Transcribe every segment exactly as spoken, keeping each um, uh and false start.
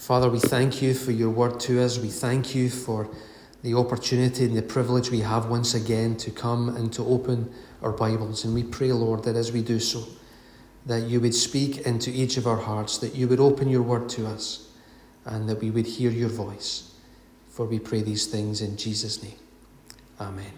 Father, we thank you for your word to us. We thank you for the opportunity and the privilege we have once again to come and to open our Bibles. And we pray, Lord, that as we do so, that you would speak into each of our hearts, that you would open your word to us, and that we would hear your voice. For we pray these things in Jesus' name. Amen.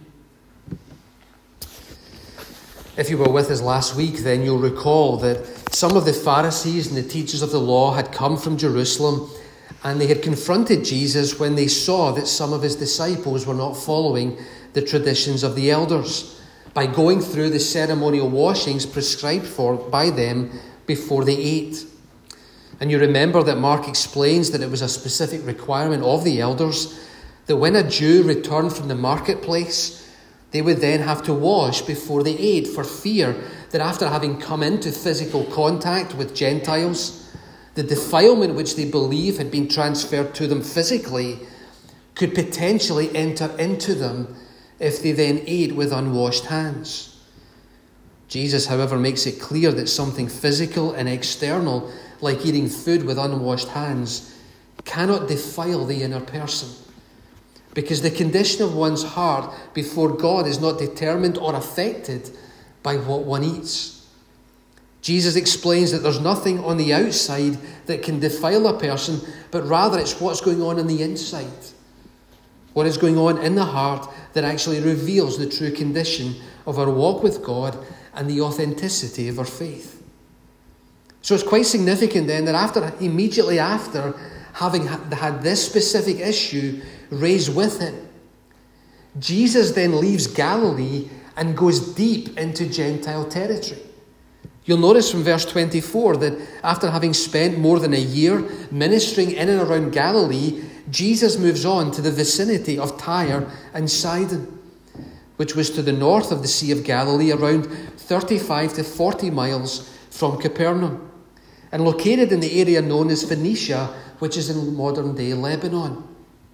If you were with us last week, then you'll recall that some of the Pharisees and the teachers of the law had come from Jerusalem, and they had confronted Jesus when they saw that some of his disciples were not following the traditions of the elders by going through the ceremonial washings prescribed for by them before they ate. And you remember that Mark explains that it was a specific requirement of the elders that when a Jew returned from the marketplace, they would then have to wash before they ate, for fear that after having come into physical contact with Gentiles, the defilement which they believe had been transferred to them physically could potentially enter into them if they then ate with unwashed hands. Jesus, however, makes it clear that something physical and external, like eating food with unwashed hands, cannot defile the inner person, because the condition of one's heart before God is not determined or affected by what one eats. Jesus explains that there's nothing on the outside that can defile a person, but rather it's what's going on in the inside. What is going on in the heart that actually reveals the true condition of our walk with God and the authenticity of our faith. So it's quite significant then that after, immediately after having had this specific issue raised with him, Jesus then leaves Galilee and goes deep into Gentile territory. You'll notice from verse twenty-four that after having spent more than a year ministering in and around Galilee, Jesus moves on to the vicinity of Tyre and Sidon, which was to the north of the Sea of Galilee, around thirty-five to forty miles from Capernaum, and located in the area known as Phoenicia, which is in modern-day Lebanon.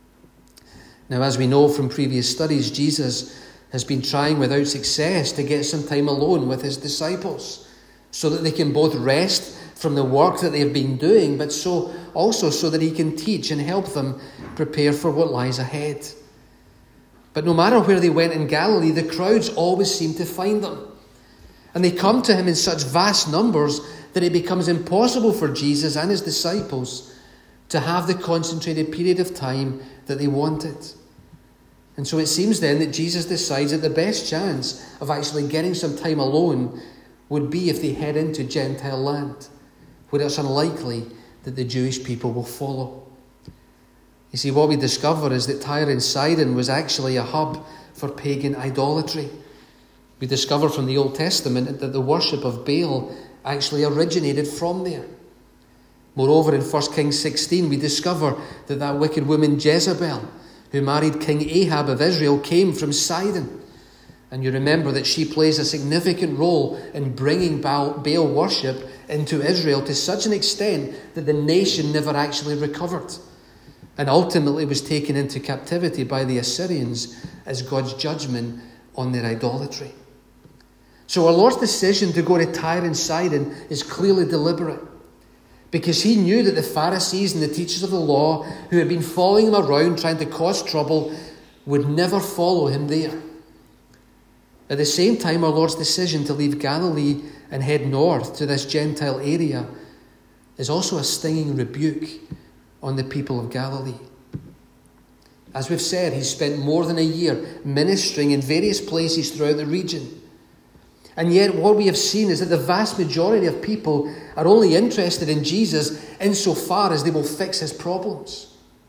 Now, as we know from previous studies, Jesus has been trying without success to get some time alone with his disciples so that they can both rest from the work that they have been doing, but so also so that he can teach and help them prepare for what lies ahead. But no matter where they went in Galilee, the crowds always seem to find them. And they come to him in such vast numbers that it becomes impossible for Jesus and his disciples to have the concentrated period of time that they wanted. And so it seems then that Jesus decides that the best chance of actually getting some time alone would be if they head into Gentile land, where it's unlikely that the Jewish people will follow. You see, what we discover is that Tyre and Sidon was actually a hub for pagan idolatry. We discover from the Old Testament that the worship of Baal actually originated from there. Moreover, in First Kings sixteen, we discover that that wicked woman Jezebel, who married King Ahab of Israel, came from Sidon. And you remember that she plays a significant role in bringing Baal, Baal worship into Israel to such an extent that the nation never actually recovered, and ultimately was taken into captivity by the Assyrians as God's judgment on their idolatry. So our Lord's decision to go to Tyre and Sidon is clearly deliberate, because he knew that the Pharisees and the teachers of the law who had been following him around trying to cause trouble would never follow him there. At the same time, our Lord's decision to leave Galilee and head north to this Gentile area is also a stinging rebuke on the people of Galilee. As we've said, he spent more than a year ministering in various places throughout the region. And yet what we have seen is that the vast majority of people are only interested in Jesus insofar as they will fix his problems.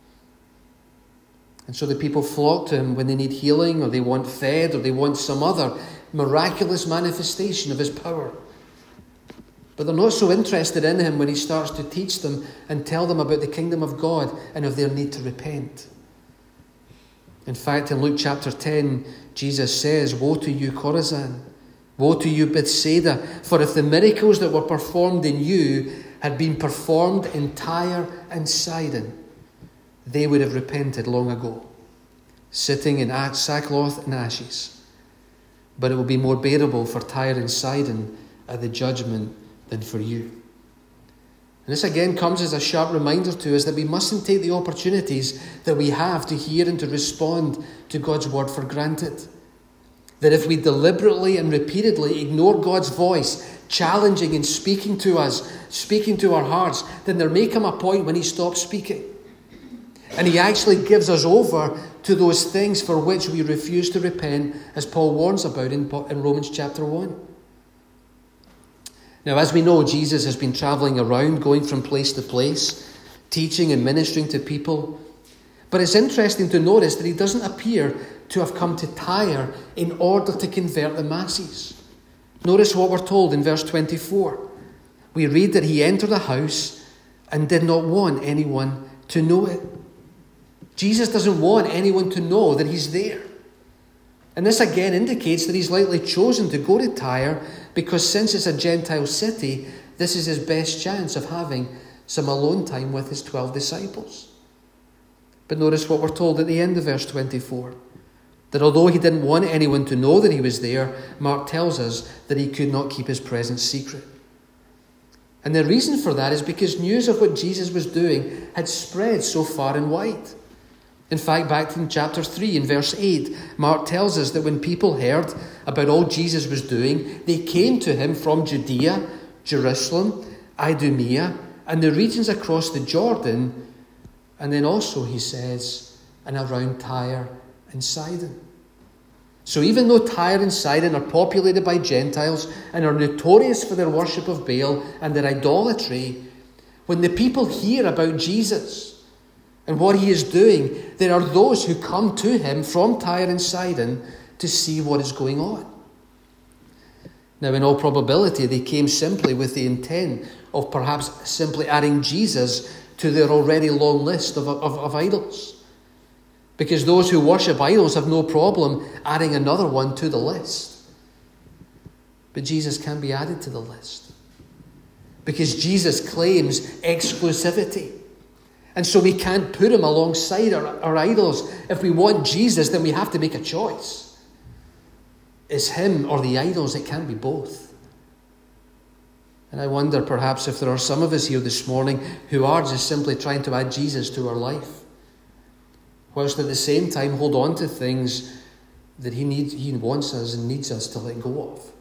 And so the people flock to him when they need healing, or they want fed, or they want some other miraculous manifestation of his power. But they're not so interested in him when he starts to teach them and tell them about the kingdom of God and of their need to repent. In fact, in Luke chapter ten, Jesus says, "Woe to you, Chorazin! Woe to you, Bethsaida! For if the miracles that were performed in you had been performed in Tyre and Sidon, they would have repented long ago, sitting in sackcloth and ashes. But it will be more bearable for Tyre and Sidon at the judgment than for you." And this again comes as a sharp reminder to us that we mustn't take the opportunities that we have to hear and to respond to God's word for granted. That if we deliberately and repeatedly ignore God's voice, challenging and speaking to us, speaking to our hearts, then there may come a point when he stops speaking. And he actually gives us over to those things for which we refuse to repent, as Paul warns about in, in Romans chapter one. Now, as we know, Jesus has been travelling around, going from place to place, teaching and ministering to people. But it's interesting to notice that he doesn't appear to have come to Tyre in order to convert the masses. Notice what we're told in verse twenty-four. We read that he entered a house and did not want anyone to know it. Jesus doesn't want anyone to know that he's there. And this again indicates that he's likely chosen to go to Tyre because since it's a Gentile city, this is his best chance of having some alone time with his twelve disciples. But notice what we're told at the end of verse twenty-four. That although he didn't want anyone to know that he was there, Mark tells us that he could not keep his presence secret. And the reason for that is because news of what Jesus was doing had spread so far and wide. In fact, back in chapter three, in verse eight, Mark tells us that when people heard about all Jesus was doing, they came to him from Judea, Jerusalem, Idumea, and the regions across the Jordan, and then also, he says, and around Tyre and Sidon. So even though Tyre and Sidon are populated by Gentiles and are notorious for their worship of Baal and their idolatry, when the people hear about Jesus and what he is doing, there are those who come to him from Tyre and Sidon to see what is going on. Now, in all probability, they came simply with the intent of perhaps simply adding Jesus to their already long list of, of, of idols. Because those who worship idols have no problem adding another one to the list. But Jesus can be added to the list. Because Jesus claims exclusivity. And so we can't put him alongside our, our idols. If we want Jesus, then we have to make a choice. It's him or the idols. It can't be both. And I wonder perhaps if there are some of us here this morning who are just simply trying to add Jesus to our life, whilst at the same time hold on to things that he needs, he wants us and needs us to let go of.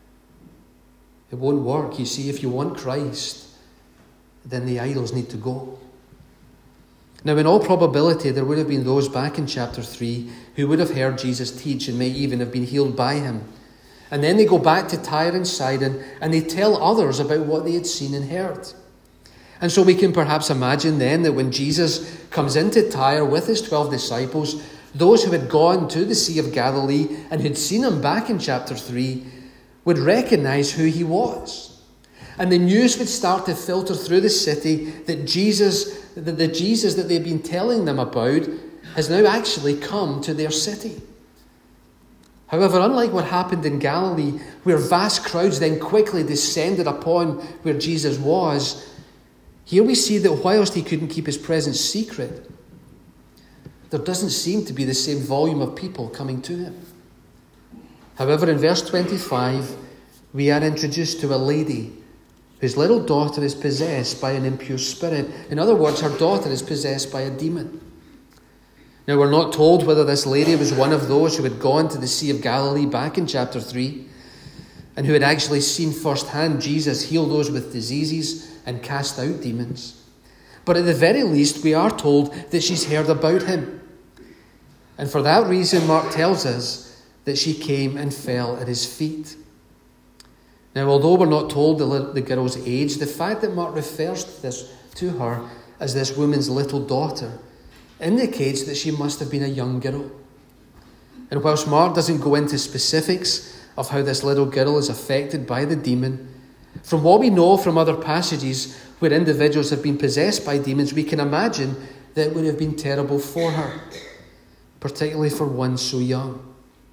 It won't work. You see, if you want Christ, then the idols need to go. Now, in all probability, there would have been those back in chapter three who would have heard Jesus teach and may even have been healed by him. And then they go back to Tyre and Sidon and they tell others about what they had seen and heard. And so we can perhaps imagine then that when Jesus comes into Tyre with his twelve disciples, those who had gone to the Sea of Galilee and who'd seen him back in chapter three would recognize who he was. And the news would start to filter through the city that Jesus, that the Jesus that they've been telling them about has now actually come to their city. However, unlike what happened in Galilee, where vast crowds then quickly descended upon where Jesus was, here we see that whilst he couldn't keep his presence secret, there doesn't seem to be the same volume of people coming to him. However, in verse twenty-five, we are introduced to a lady whose little daughter is possessed by an impure spirit. In other words, her daughter is possessed by a demon. Now, we're not told whether this lady was one of those who had gone to the Sea of Galilee back in chapter three and who had actually seen firsthand Jesus heal those with diseases and cast out demons. But at the very least, we are told that she's heard about him. And for that reason, Mark tells us that she came and fell at his feet. Now, although we're not told the, the girl's age, the fact that Mark refers to this to her as this woman's little daughter indicates that she must have been a young girl. And whilst Mark doesn't go into specifics of how this little girl is affected by the demon, from what we know from other passages where individuals have been possessed by demons, we can imagine that it would have been terrible for her, particularly for one so young.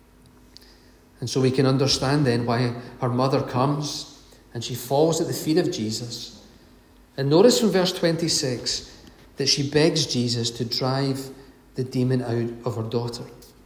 And so we can understand then why her mother comes and she falls at the feet of Jesus. And notice from verse twenty-six that she begs Jesus to drive the demon out of her daughter.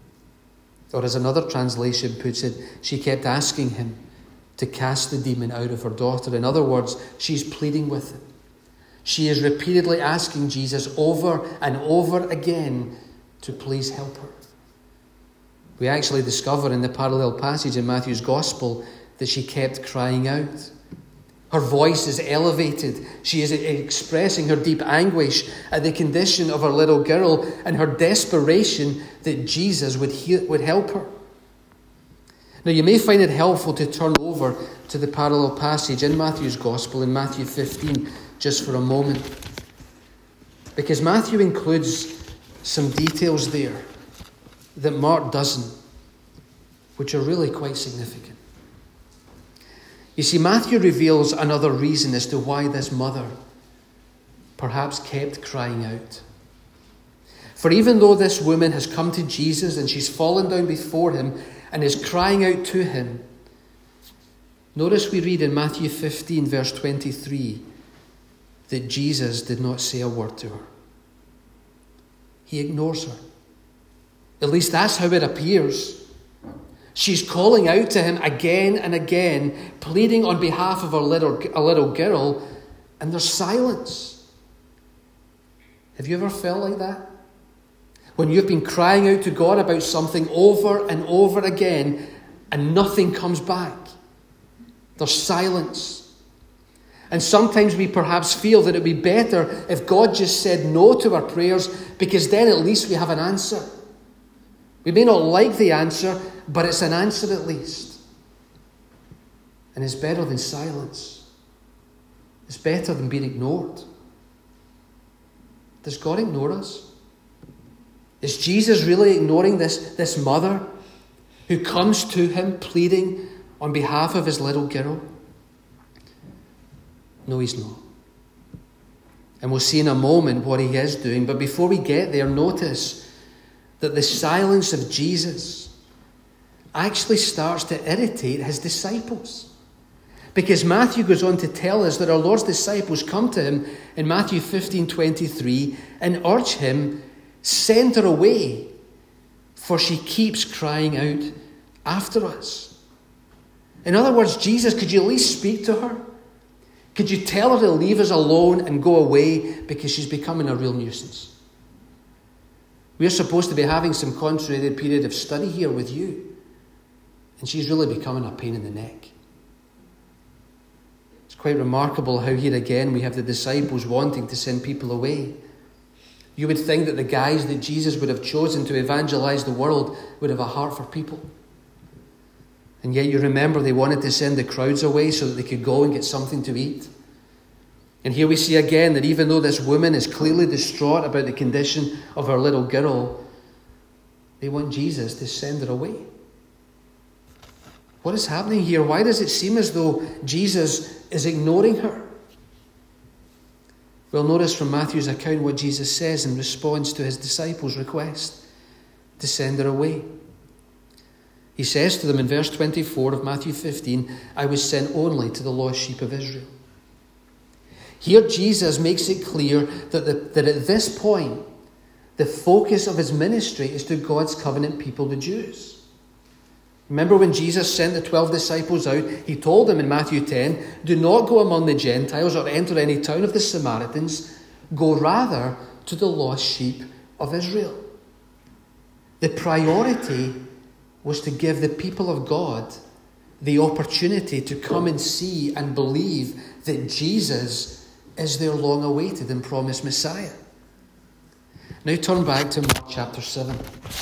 Or as another translation puts it, she kept asking him to cast the demon out of her daughter. In other words, she's pleading with him. She is repeatedly asking Jesus over and over again to please help her. We actually discover in the parallel passage in Matthew's Gospel that she kept crying out. Her voice is elevated. She is expressing her deep anguish at the condition of her little girl and her desperation that Jesus would, he- would help her. Now, you may find it helpful to turn over to the parallel passage in Matthew's Gospel, in Matthew fifteen, just for a moment. Because Matthew includes some details there that Mark doesn't, which are really quite significant. You see, Matthew reveals another reason as to why this mother perhaps kept crying out. For even though this woman has come to Jesus and she's fallen down before him and is crying out to him, notice we read in Matthew fifteen, verse twenty-three, that Jesus did not say a word to her. He ignores her. At least that's how it appears. She's calling out to him again and again, pleading on behalf of her little, a little girl, and there's silence. Have you ever felt like that? When you've been crying out to God about something over and over again, and nothing comes back. There's silence. And sometimes we perhaps feel that it would be better if God just said no to our prayers, because then at least we have an answer. We may not like the answer, but it's an answer at least. And it's better than silence. It's better than being ignored. Does God ignore us? Is Jesus really ignoring this, this mother who comes to him pleading on behalf of his little girl? No, he's not. And we'll see in a moment what he is doing. But before we get there, notice that the silence of Jesus actually starts to irritate his disciples. Because Matthew goes on to tell us that our Lord's disciples come to him in Matthew fifteen twenty-three and urge him, send her away, for she keeps crying out after us. In other words, Jesus, could you at least speak to her? Could you tell her to leave us alone and go away, because she's becoming a real nuisance? We're supposed to be having some concentrated period of study here with you, and she's really becoming a pain in the neck. It's quite remarkable how here again we have the disciples wanting to send people away. You would think that the guys that Jesus would have chosen to evangelize the world would have a heart for people. And yet you remember they wanted to send the crowds away so that they could go and get something to eat. And here we see again that even though this woman is clearly distraught about the condition of her little girl, they want Jesus to send her away. What is happening here? Why does it seem as though Jesus is ignoring her? Well, notice from Matthew's account what Jesus says in response to his disciples' request to send her away. He says to them in verse twenty-four of Matthew fifteen, I was sent only to the lost sheep of Israel. Here Jesus makes it clear that, the, that at this point, the focus of his ministry is to God's covenant people, the Jews. Remember when Jesus sent the twelve disciples out, he told them in Matthew ten, do not go among the Gentiles or enter any town of the Samaritans. Go rather to the lost sheep of Israel. The priority was to give the people of God the opportunity to come and see and believe that Jesus is their long-awaited and promised Messiah. Now turn back to Mark chapter seven.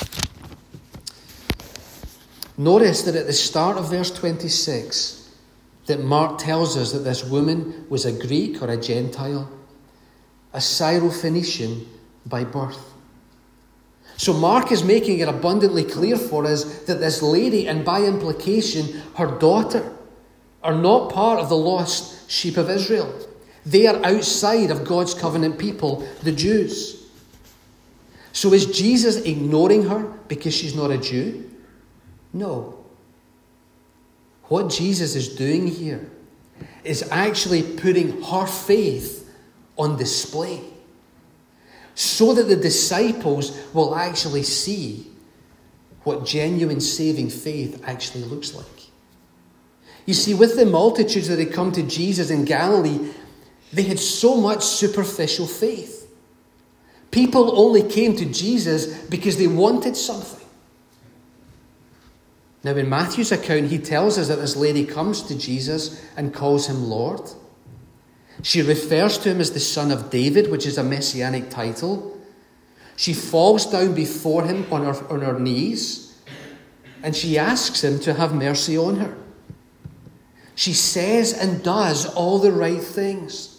Notice that at the start of verse twenty-six, that Mark tells us that this woman was a Greek or a Gentile, a Syrophoenician by birth. So Mark is making it abundantly clear for us that this lady, and by implication her daughter, are not part of the lost sheep of Israel. They are outside of God's covenant people, the Jews. So is Jesus ignoring her because she's not a Jew? No. What Jesus is doing here is actually putting her faith on display so that the disciples will actually see what genuine saving faith actually looks like. You see, with the multitudes that had come to Jesus in Galilee, They had so much superficial faith. People only came to Jesus because they wanted something. Now, in Matthew's account, he tells us that this lady comes to Jesus and calls him Lord. She refers to him as the Son of David, which is a messianic title. She falls down before him on her, on her knees, and she asks him to have mercy on her. She says and does all the right things.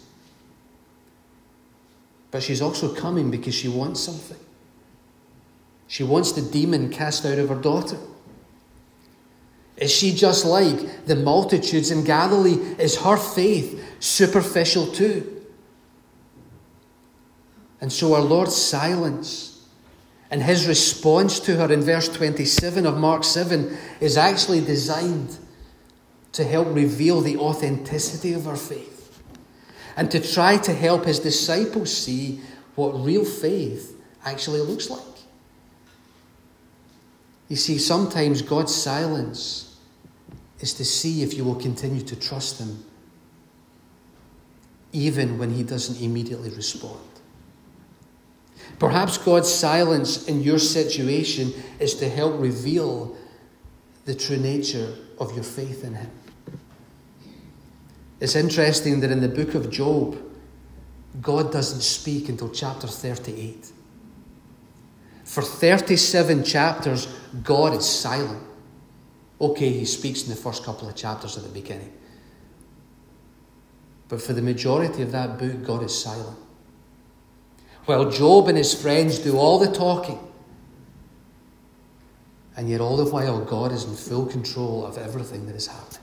But she's also coming because she wants something. She wants the demon cast out of her daughter. Is she just like the multitudes in Galilee? Is her faith superficial too? And so our Lord's silence and his response to her in verse twenty-seven of Mark seven is actually designed to help reveal the authenticity of her faith and to try to help his disciples see what real faith actually looks like. You see, sometimes God's silence is to see if you will continue to trust him, even when he doesn't immediately respond. Perhaps God's silence in your situation is to help reveal the true nature of your faith in him. It's interesting that in the book of Job, God doesn't speak until chapter thirty-eight. For thirty-seven chapters, God is silent. Okay, he speaks in the first couple of chapters at the beginning. But for the majority of that book, God is silent. While Job and his friends do all the talking, and yet all the while God is in full control of everything that is happening.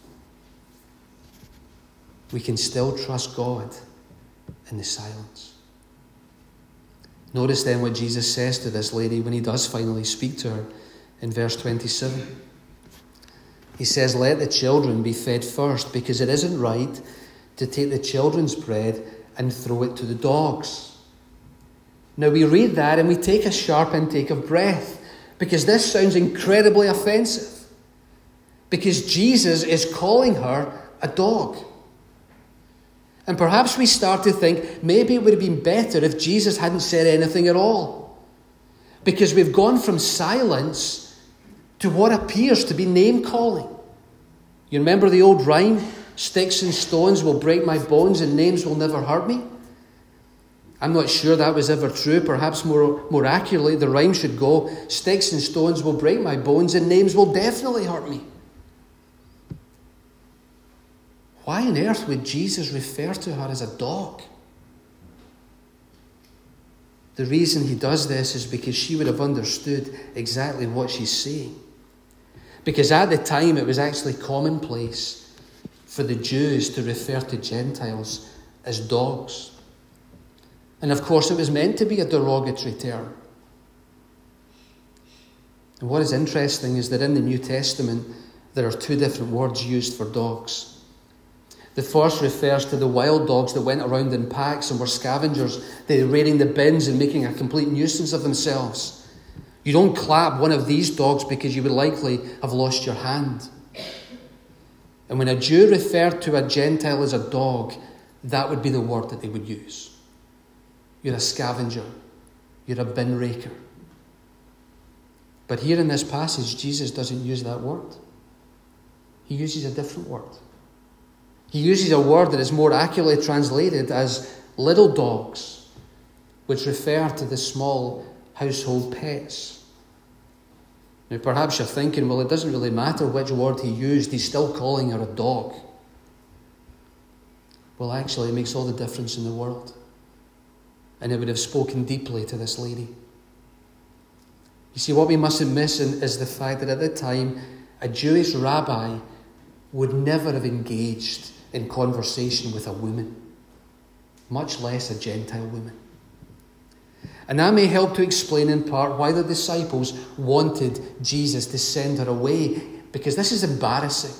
We can still trust God in the silence. Notice then what Jesus says to this lady when he does finally speak to her in verse twenty-seven. He says, "Let the children be fed first, because it isn't right to take the children's bread and throw it to the dogs." Now we read that and we take a sharp intake of breath, because this sounds incredibly offensive. Because Jesus is calling her a dog. And perhaps we start to think maybe it would have been better if Jesus hadn't said anything at all. Because we've gone from silence to what appears to be name-calling. You remember the old rhyme, "Sticks and stones will break my bones and names will never hurt me"? I'm not sure that was ever true. Perhaps more, more accurately, the rhyme should go, "Sticks and stones will break my bones and names will definitely hurt me." Why on earth would Jesus refer to her as a dog? The reason he does this is because she would have understood exactly what she's saying. Because at the time it was actually commonplace for the Jews to refer to Gentiles as dogs. And of course it was meant to be a derogatory term. And what is interesting is that in the New Testament there are two different words used for dogs. The first refers to the wild dogs that went around in packs and were scavengers. They were raiding the bins and making a complete nuisance of themselves. You don't clap one of these dogs because you would likely have lost your hand. And when a Jew referred to a Gentile as a dog, that would be the word that they would use. You're a scavenger. You're a bin raker. But here in this passage, Jesus doesn't use that word. He uses a different word. He uses a word that is more accurately translated as little dogs, which refer to the small household pets. Now perhaps you're thinking, well, it doesn't really matter which word he used, he's still calling her a dog. Well, actually, it makes all the difference in the world. And it would have spoken deeply to this lady. You see, what we mustn't miss is the fact that at the time, a Jewish rabbi would never have engaged in conversation with a woman, much less a Gentile woman. And that may help to explain in part why the disciples wanted Jesus to send her away, because this is embarrassing.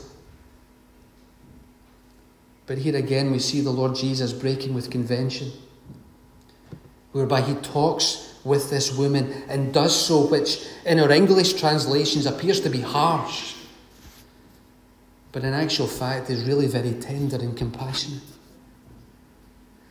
But here again we see the Lord Jesus breaking with convention, whereby he talks with this woman and does so, which in our English translations appears to be harsh, but in actual fact is really very tender and compassionate.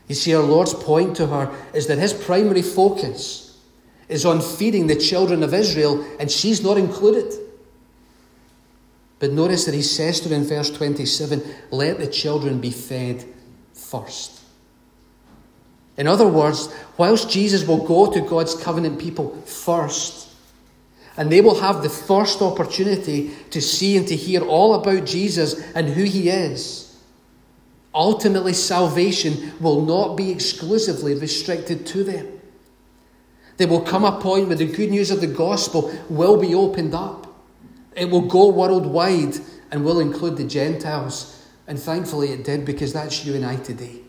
You see, our Lord's point to her is that his primary focus is on feeding the children of Israel, and she's not included. But notice that he says to her in verse twenty-seven, let the children be fed first. In other words, whilst Jesus will go to God's covenant people first, and they will have the first opportunity to see and to hear all about Jesus and who he is, ultimately salvation will not be exclusively restricted to them. There will come a point where the good news of the gospel will be opened up. It will go worldwide and will include the Gentiles. And thankfully it did, because that's you and I today.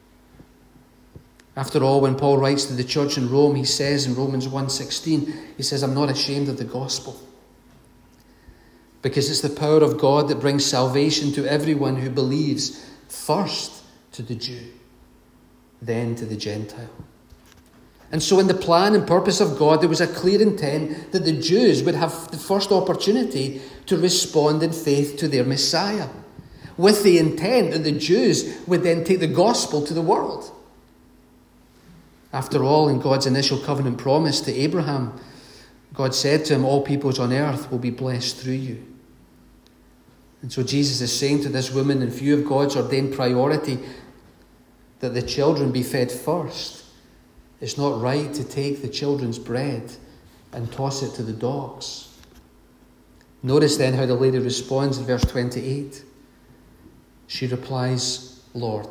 After all, when Paul writes to the church in Rome, he says in Romans one sixteen, he says, I'm not ashamed of the gospel, because it's the power of God that brings salvation to everyone who believes, first to the Jew, then to the Gentile. And so in the plan and purpose of God, there was a clear intent that the Jews would have the first opportunity to respond in faith to their Messiah, with the intent that the Jews would then take the gospel to the world. After all, in God's initial covenant promise to Abraham, God said to him, all peoples on earth will be blessed through you. And so Jesus is saying to this woman, in view of God's ordained priority, that the children be fed first. It's not right to take the children's bread and toss it to the dogs. Notice then how the lady responds in verse twenty-eight. She replies, Lord.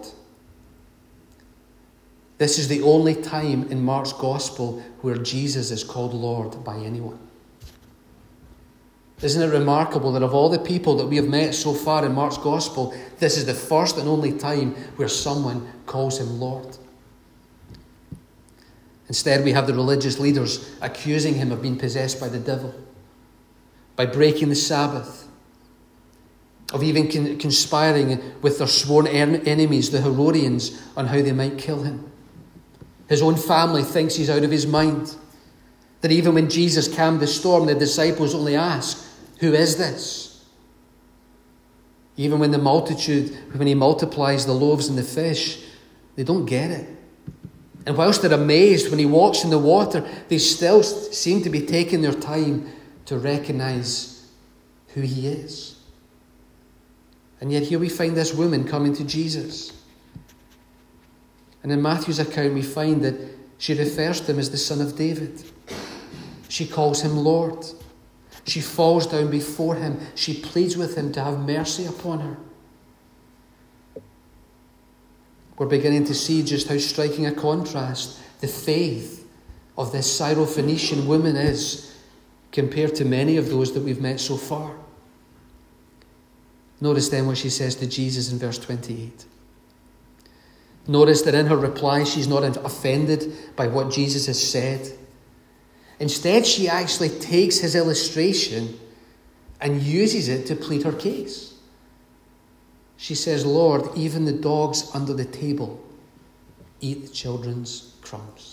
This is the only time in Mark's gospel where Jesus is called Lord by anyone. Isn't it remarkable that of all the people that we have met so far in Mark's gospel, this is the first and only time where someone calls him Lord? Instead, we have the religious leaders accusing him of being possessed by the devil, by breaking the Sabbath, of even con- conspiring with their sworn en- enemies, the Herodians, on how they might kill him. His own family thinks he's out of his mind. That even when Jesus calmed the storm, the disciples only ask, who is this? Even when the multitude, when he multiplies the loaves and the fish, they don't get it. And whilst they're amazed when he walks in the water, they still seem to be taking their time to recognize who he is. And yet here we find this woman coming to Jesus. And in Matthew's account, we find that she refers to him as the Son of David. She calls him Lord. She falls down before him. She pleads with him to have mercy upon her. We're beginning to see just how striking a contrast the faith of this Syrophoenician woman is compared to many of those that we've met so far. Notice then what she says to Jesus in verse twenty-eight. Notice that in her reply, she's not offended by what Jesus has said. Instead, she actually takes his illustration and uses it to plead her case. She says, Lord, even the dogs under the table eat the children's crumbs.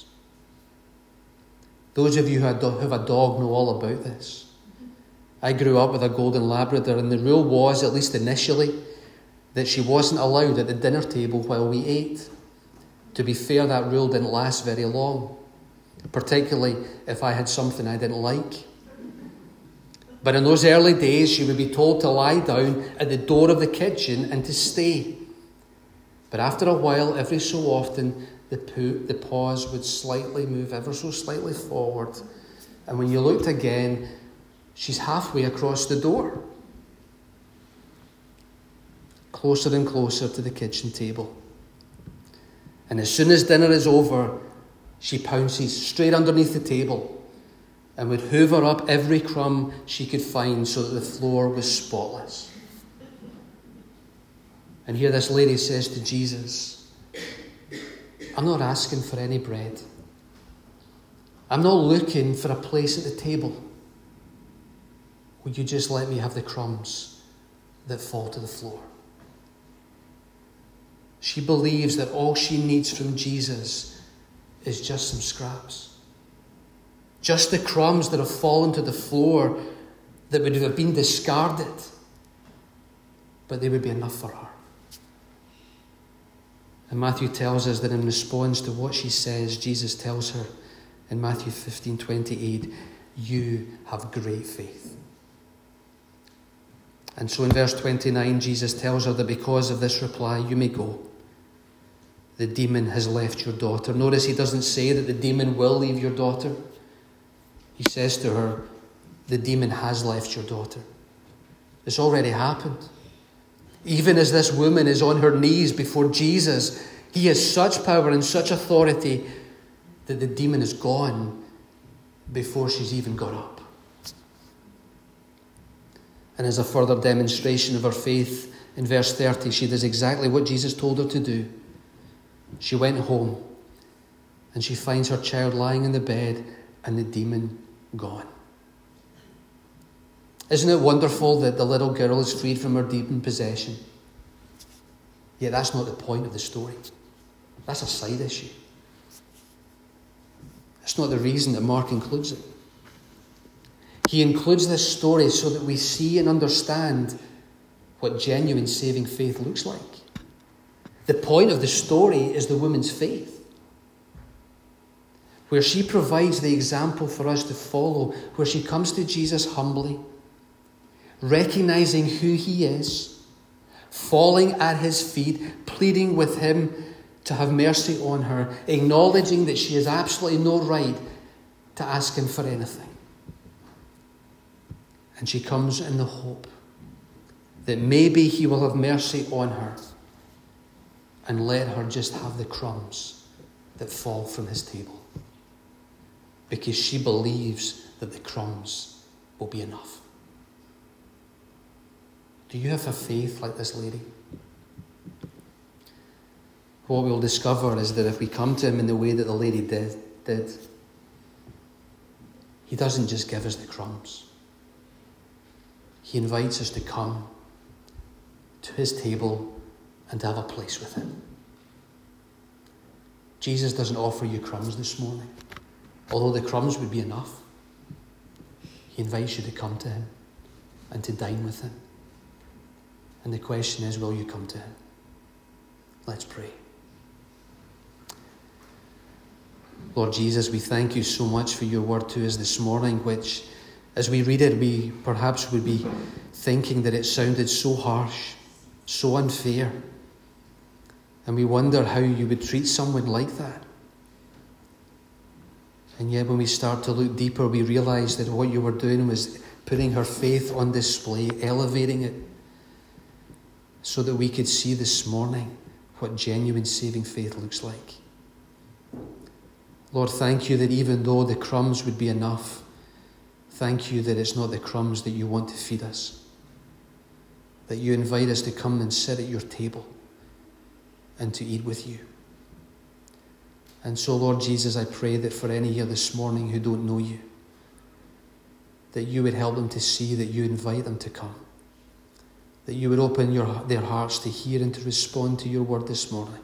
Those of you who have a dog know all about this. I grew up with a golden Labrador, and the rule was, at least initially, that she wasn't allowed at the dinner table while we ate. To be fair, that rule didn't last very long, particularly if I had something I didn't like. But in those early days, she would be told to lie down at the door of the kitchen and to stay. But after a while, every so often, the, poo, the paws would slightly move ever so slightly forward. And when you looked again, she's halfway across the door. Closer and closer to the kitchen table. And as soon as dinner is over, she pounces straight underneath the table and would hoover up every crumb she could find so that the floor was spotless. And here this lady says to Jesus, I'm not asking for any bread. I'm not looking for a place at the table. Would you just let me have the crumbs that fall to the floor? She believes that all she needs from Jesus is just some scraps. Just the crumbs that have fallen to the floor that would have been discarded. But they would be enough for her. And Matthew tells us that in response to what she says, Jesus tells her in Matthew fifteen twenty-eight, you have great faith. And so in verse twenty-nine, Jesus tells her that because of this reply, you may go. The demon has left your daughter. Notice he doesn't say that the demon will leave your daughter. He says to her, the demon has left your daughter. It's already happened. Even as this woman is on her knees before Jesus, he has such power and such authority that the demon is gone before she's even got up. And as a further demonstration of her faith, in verse thirty, she does exactly what Jesus told her to do. She went home and she finds her child lying in the bed and the demon gone. Isn't it wonderful that the little girl is freed from her demon possession? Yet that's not the point of the story. That's a side issue. That's not the reason that Mark includes it. He includes this story so that we see and understand what genuine saving faith looks like. The point of the story is the woman's faith, where she provides the example for us to follow, where she comes to Jesus humbly, recognizing who he is, falling at his feet, pleading with him to have mercy on her, acknowledging that she has absolutely no right to ask him for anything. And she comes in the hope that maybe he will have mercy on her and let her just have the crumbs that fall from his table, because she believes that the crumbs will be enough. Do you have a faith like this lady? What we'll discover is that if we come to him in the way that the lady did, did, he doesn't just give us the crumbs. He invites us to come to his table and to have a place with him. Jesus doesn't offer you crumbs this morning, although the crumbs would be enough. He invites you to come to him and to dine with him. And the question is, will you come to him? Let's pray. Lord Jesus, we thank you so much for your word to us this morning, which, as we read it, we perhaps would be thinking that it sounded so harsh, so unfair. And we wonder how you would treat someone like that. And yet when we start to look deeper, we realize that what you were doing was putting her faith on display, elevating it, so that we could see this morning what genuine saving faith looks like. Lord, thank you that even though the crumbs would be enough, thank you that it's not the crumbs that you want to feed us, that you invite us to come and sit at your table and to eat with you. And so, Lord Jesus, I pray that for any here this morning who don't know you, that you would help them to see that you invite them to come, that you would open your, their hearts to hear and to respond to your word this morning,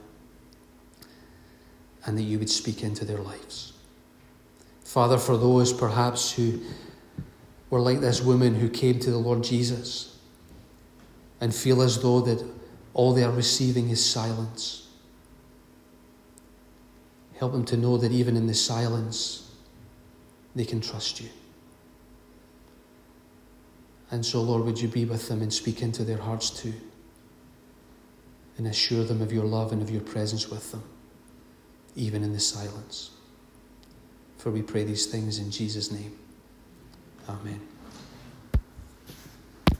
and that you would speak into their lives. Father, for those perhaps who were like this woman who came to the Lord Jesus and feel as though that all they are receiving is silence, help them to know that even in the silence, they can trust you. And so, Lord, would you be with them and speak into their hearts too, and assure them of your love and of your presence with them, even in the silence. For we pray these things in Jesus' name. Amen.